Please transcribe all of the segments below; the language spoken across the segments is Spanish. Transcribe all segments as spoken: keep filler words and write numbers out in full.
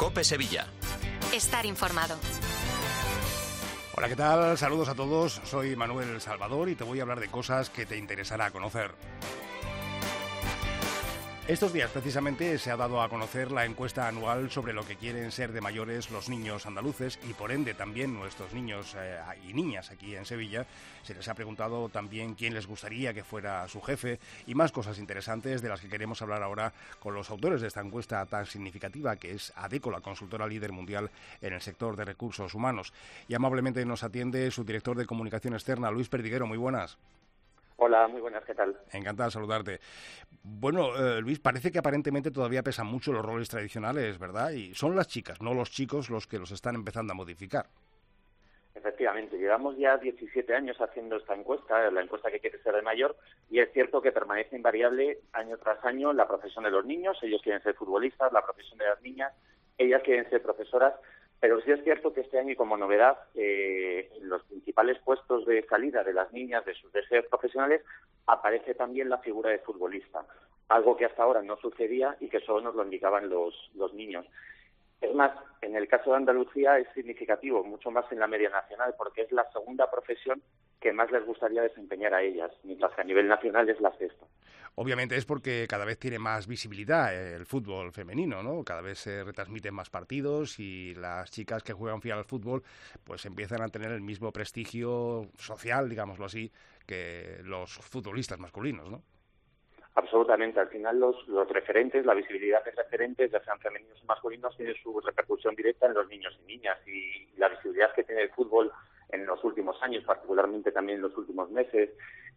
COPE Sevilla. Estar informado. Hola, ¿qué tal? Saludos a todos. Soy Manuel Salvador y te voy a hablar de cosas que te interesará conocer. Estos días, precisamente, se ha dado a conocer la encuesta anual sobre lo que quieren ser de mayores los niños andaluces y, por ende, también nuestros niños eh, y niñas aquí en Sevilla. Se les ha preguntado también quién les gustaría que fuera su jefe y más cosas interesantes de las que queremos hablar ahora con los autores de esta encuesta tan significativa que es ADECO, la consultora líder mundial en el sector de recursos humanos. Y amablemente nos atiende su director de comunicación externa, Luis Perdiguero. Muy buenas. Hola, muy buenas, ¿qué tal? Encantado de saludarte. Bueno, eh, Luis, parece que aparentemente todavía pesan mucho los roles tradicionales, ¿verdad? Y son las chicas, no los chicos, los que los están empezando a modificar. Efectivamente, llevamos ya diecisiete años haciendo esta encuesta, la encuesta que quiere ser de mayor, y es cierto que permanece invariable año tras año la profesión de los niños. Ellos quieren ser futbolistas, la profesión de las niñas, ellas quieren ser profesoras. Pero sí es cierto que este año, y como novedad, eh, en los principales puestos de salida de las niñas, de sus deseos profesionales, aparece también la figura de futbolista, algo que hasta ahora no sucedía y que solo nos lo indicaban los, los niños. Es más, en el caso de Andalucía es significativo, mucho más en la media nacional, porque es la segunda profesión que más les gustaría desempeñar a ellas, mientras que a nivel nacional es la sexta. Obviamente es porque cada vez tiene más visibilidad el fútbol femenino, ¿no? Cada vez se retransmiten más partidos y las chicas que juegan fiel al fútbol pues empiezan a tener el mismo prestigio social, digámoslo así, que los futbolistas masculinos, ¿no? Absolutamente. Al final los, los referentes, la visibilidad de referentes, ya sean femeninos o masculinos, tiene su repercusión directa en los niños y niñas. Y la visibilidad que tiene el fútbol en los últimos años, particularmente también en los últimos meses,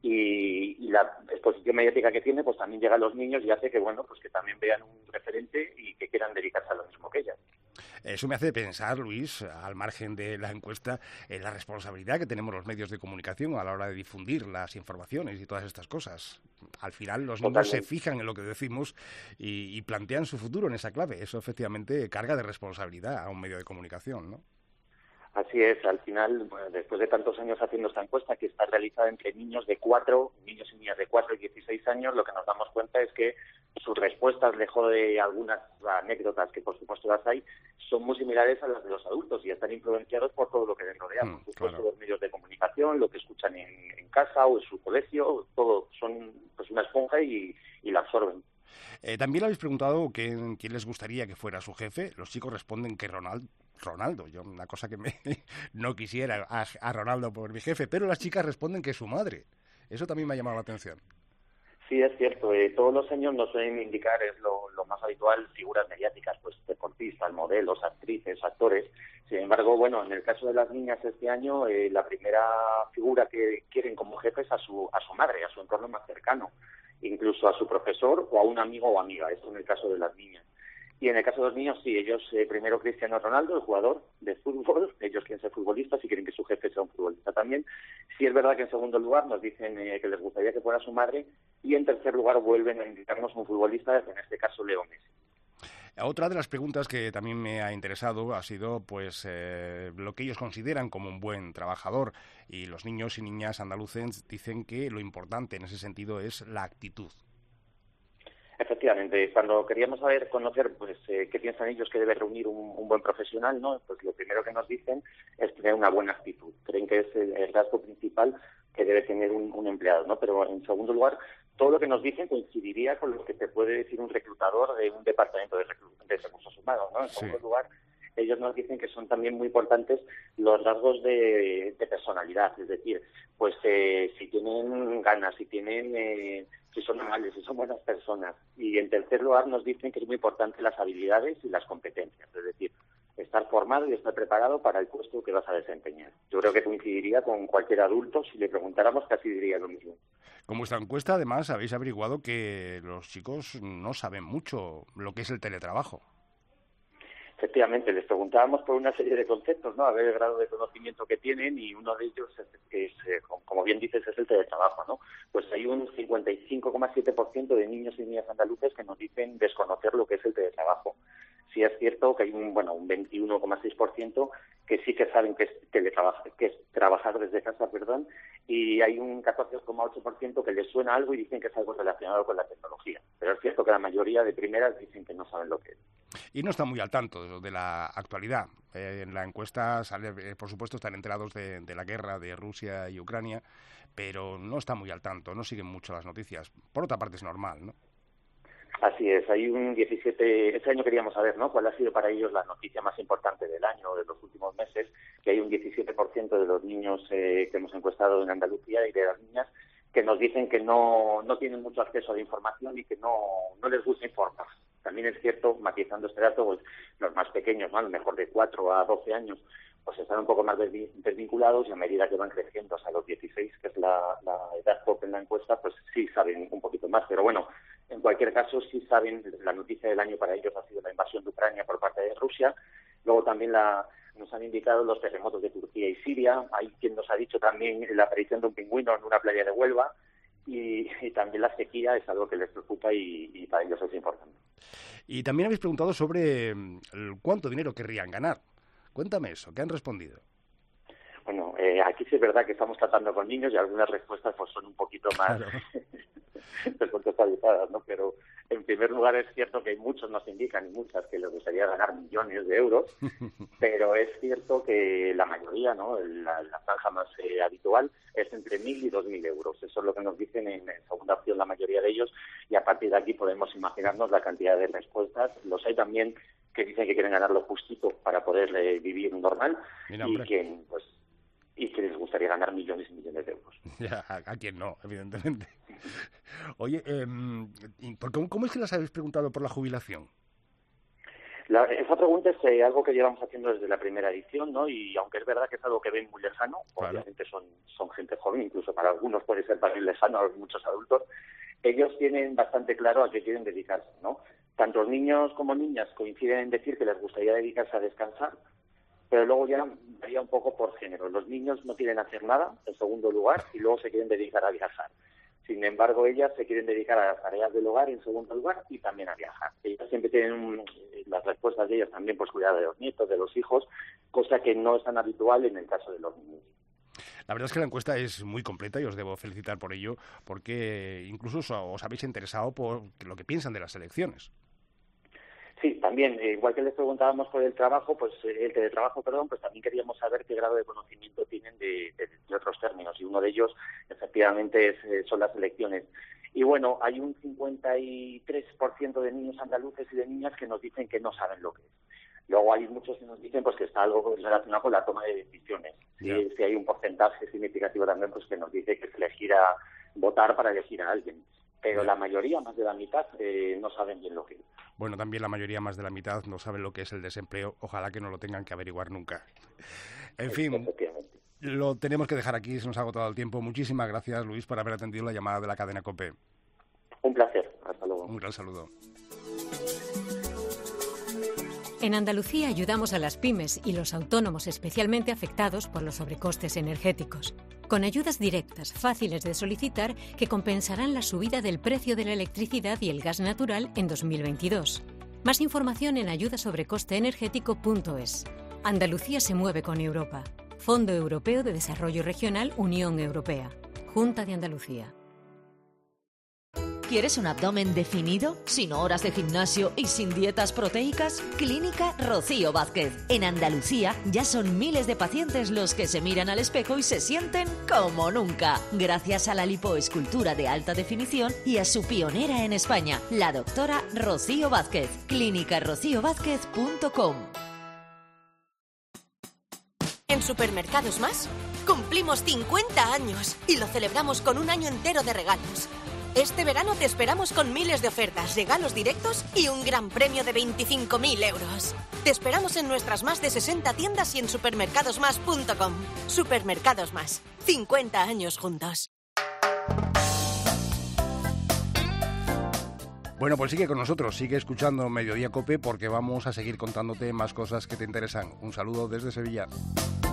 y, y la exposición mediática que tiene, pues también llega a los niños y hace que, bueno, pues que también vean un referente y que quieran dedicarse a lo mismo que ellas. Eso me hace pensar, Luis, al margen de la encuesta, en la responsabilidad que tenemos los medios de comunicación a la hora de difundir las informaciones y todas estas cosas. Al final los niños Totalmente. se fijan en lo que decimos y, y plantean su futuro en esa clave. Eso efectivamente carga de responsabilidad a un medio de comunicación, ¿no? Así es, al final, bueno, después de tantos años haciendo esta encuesta, que está realizada entre niños de cuatro, niños y niñas de cuatro y dieciséis años, lo que nos damos cuenta es que sus respuestas, lejos de algunas anécdotas, que por supuesto las hay, son muy similares a las de los adultos y están influenciados por todo lo que les rodea, por supuesto claro. Los medios de comunicación, lo que escuchan en, en casa o en su colegio, todo son pues una esponja y, y la absorben. Eh, también le habéis preguntado quién, quién les gustaría que fuera su jefe. Los chicos responden que Ronaldo. Ronaldo, yo una cosa que me no quisiera a, a Ronaldo por mi jefe, pero las chicas responden que su madre. Eso también me ha llamado la atención. Sí, es cierto. Eh, todos los años nos suelen indicar, es lo, lo más habitual, figuras mediáticas, pues deportistas, modelos, actrices, actores. Sin embargo, bueno, en el caso de las niñas este año, eh, la primera figura que quieren como jefe es a su, a su madre, a su entorno más cercano, incluso a su profesor o a un amigo o amiga. Esto en el caso de las niñas. Y en el caso de los niños, sí, ellos, eh, primero Cristiano Ronaldo, el jugador de fútbol, ellos quieren ser futbolistas y quieren que su jefe sea un futbolista también. Sí es verdad que en segundo lugar nos dicen eh, que les gustaría que fuera su madre y en tercer lugar vuelven a indicarnos un futbolista, en este caso Leo Messi. Otra de las preguntas que también me ha interesado ha sido pues eh, lo que ellos consideran como un buen trabajador y los niños y niñas andaluces dicen que lo importante en ese sentido es la actitud. Efectivamente, cuando queríamos saber, conocer, pues, eh, qué piensan ellos que debe reunir un, un buen profesional, ¿no? Pues lo primero que nos dicen es tener una buena actitud. Creen que es el, el rasgo principal que debe tener un, un empleado, ¿no? Pero en segundo lugar, todo lo que nos dicen coincidiría con lo que te puede decir un reclutador de un departamento de, reclu- de recursos humanos, ¿no? En segundo sí. lugar, ellos nos dicen que son también muy importantes los rasgos de, de personalidad, es decir, pues eh, si tienen ganas, si tienen, eh, si son amables, si son buenas personas. Y en tercer lugar nos dicen que es muy importante las habilidades y las competencias, es decir, estar formado y estar preparado para el puesto que vas a desempeñar. Yo creo que coincidiría con cualquier adulto, si le preguntáramos casi diría lo mismo. Con vuestra encuesta, además, habéis averiguado que los chicos no saben mucho lo que es el teletrabajo. Efectivamente, les preguntábamos por una serie de conceptos, ¿no? A ver el grado de conocimiento que tienen y uno de ellos, es, es, es, como bien dices, es el teletrabajo, ¿no? Pues hay un cincuenta y cinco coma siete por ciento de niños y niñas andaluces que nos dicen desconocer lo que es el teletrabajo. Sí es cierto que hay un, bueno, un veintiuno coma seis por ciento que sí que saben que es teletrabajar, que es trabajar desde casa, perdón, y hay un catorce coma ocho por ciento que les suena algo y dicen que es algo relacionado con la tecnología. Pero es cierto que la mayoría de primeras dicen que no saben lo que es. y no están muy al tanto de la actualidad. Eh, en la encuesta, sale, eh, por supuesto, están enterados de, de la guerra de Rusia y Ucrania, pero no están muy al tanto, no siguen mucho las noticias. Por otra parte, es normal, ¿no? Así es, hay un diecisiete, este año queríamos saber, ¿no?, cuál ha sido para ellos la noticia más importante del año, de los últimos meses, que hay un diecisiete por ciento de los niños eh, que hemos encuestado en Andalucía y de las niñas que nos dicen que no, no tienen mucho acceso a la información y que no, no les gusta informar. También es cierto, matizando este dato, pues los más pequeños, ¿no?, a lo mejor de cuatro a doce años, pues están un poco más desvinculados y a medida que van creciendo hasta los dieciséis, que es la, la edad top en la encuesta, pues sí saben un poquito más. Pero bueno, en cualquier caso sí saben, la noticia del año para ellos ha sido la invasión de Ucrania por parte de Rusia. Luego también la, nos han indicado los terremotos de Turquía y Siria. Hay quien nos ha dicho también la aparición de un pingüino en una playa de Huelva. Y, y también la sequía es algo que les preocupa y, y para ellos es importante. Y también habéis preguntado sobre el cuánto dinero querrían ganar. Cuéntame eso, ¿qué han respondido? Bueno, eh, aquí sí es verdad que estamos tratando con niños y algunas respuestas pues son un poquito más Claro. descontextualizadas, ¿no? Pero en primer lugar es cierto que muchos nos indican y muchas que les gustaría ganar millones de euros, pero es cierto que la mayoría, ¿no?, la, la franja más eh, habitual es entre mil y dos mil euros. Eso es lo que nos dicen en, en segunda opción la mayoría de ellos, y a partir de aquí podemos imaginarnos la cantidad de respuestas. Los hay también que dicen que quieren ganar lo justito para poder eh, vivir normal. Mira, y hombre. que pues y que les gustaría ganar millones y millones de euros. Ya, a, a quién no, evidentemente. Oye, eh, ¿cómo, ¿cómo es que les habéis preguntado por la jubilación? La, esa pregunta es eh, algo que llevamos haciendo desde la primera edición, ¿no? Y aunque es verdad que es algo que ven muy lejano, Claro. obviamente son, son gente joven, incluso para algunos puede ser para ir lejano, a muchos adultos, ellos tienen bastante claro a qué quieren dedicarse, ¿no? Tanto niños como niñas coinciden en decir que les gustaría dedicarse a descansar, pero luego ya varía un poco por género. Los niños no quieren hacer nada, en segundo lugar, y luego se quieren dedicar a viajar. Sin embargo, ellas se quieren dedicar a las tareas del hogar, en segundo lugar, y también a viajar. Ellas siempre tienen un, las respuestas de ellas también, pues cuidar de los nietos, de los hijos, cosa que no es tan habitual en el caso de los niños. La verdad es que la encuesta es muy completa y os debo felicitar por ello, porque incluso os, os habéis interesado por lo que piensan de las elecciones. Sí, también, eh, igual que les preguntábamos por el trabajo, pues eh, el teletrabajo, perdón, pues también queríamos saber qué grado de conocimiento tienen de, de, de otros términos, y uno de ellos, efectivamente, es, eh, son las elecciones. Y bueno, hay un cincuenta y tres por ciento de niños andaluces y de niñas que nos dicen que no saben lo que es. Luego hay muchos que nos dicen pues que está algo relacionado con la toma de decisiones. Yeah. Si, si hay un porcentaje significativo también pues que nos dice que se elegirá votar para elegir a alguien. Pero Yeah. la mayoría, más de la mitad, eh, no saben bien lo que es. Bueno, también la mayoría, más de la mitad, no saben lo que es el desempleo. Ojalá que no lo tengan que averiguar nunca. En fin, Efectivamente. lo tenemos que dejar aquí, se nos ha agotado el tiempo. Muchísimas gracias, Luis, por haber atendido la llamada de la cadena COPE. Un placer. Hasta luego. Un gran saludo. En Andalucía ayudamos a las pymes y los autónomos especialmente afectados por los sobrecostes energéticos, con ayudas directas, fáciles de solicitar, que compensarán la subida del precio de la electricidad y el gas natural en dos mil veintidós. Más información en ayuda sobre coste energético punto es. Andalucía se mueve con Europa. Fondo Europeo de Desarrollo Regional, Unión Europea. Junta de Andalucía. ¿Quieres un abdomen definido, sin horas de gimnasio y sin dietas proteicas? Clínica Rocío Vázquez. En Andalucía ya son miles de pacientes los que se miran al espejo y se sienten como nunca, gracias a la lipoescultura de alta definición y a su pionera en España, la doctora Rocío Vázquez. clínica rocío vázquez punto com. En Supermercados Más cumplimos cincuenta años y lo celebramos con un año entero de regalos. Este verano te esperamos con miles de ofertas, regalos directos y un gran premio de veinticinco mil euros. Te esperamos en nuestras más de sesenta tiendas y en supermercados más punto com. Supermercados Más. cincuenta años juntos. Bueno, pues sigue con nosotros, sigue escuchando Mediodía COPE, porque vamos a seguir contándote más cosas que te interesan. Un saludo desde Sevilla.